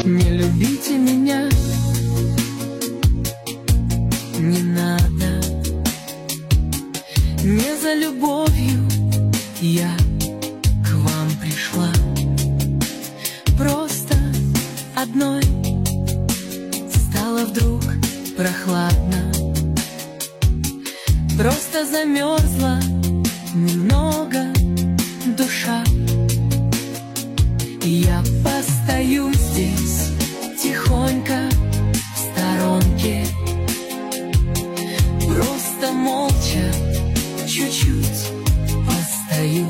Не любите меня, не надо. Не за любовью я к вам пришла. Просто одной стало вдруг прохладно. Просто замерзла немного душа. Я постою здесь тихонько в сторонке, просто молча чуть-чуть постою.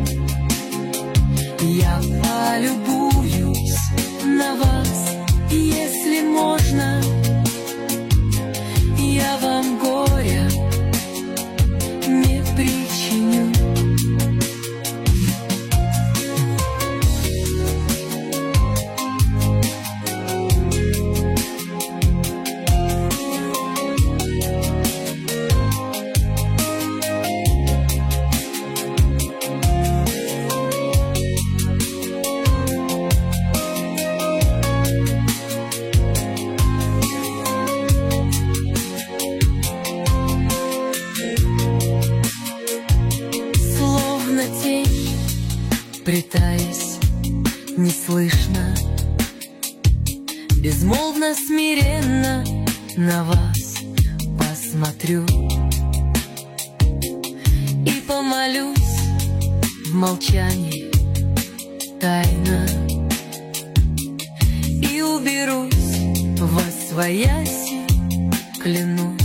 Я полюбуюсь на вас, если можно. Я вам горя не причиню. Притаясь, неслышно, безмолвно, смиренно на вас посмотрю и помолюсь в молчании тайно, и уберусь восвояси, клянусь.